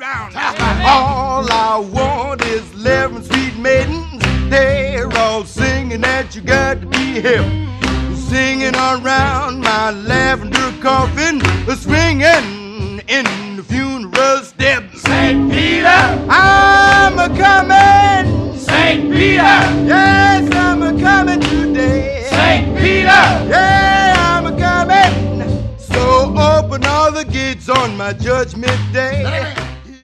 ground. All I want is 11 sweet maidens. They're all singing that you got to be hip. Singing around my lavender coffin, swinging in the funeral steps. St. Peter, I'm a-coming. St. Peter, Yes, I'm a-coming today. St. Peter. Yeah, I'm a-coming. So open all the gates on my judgment day.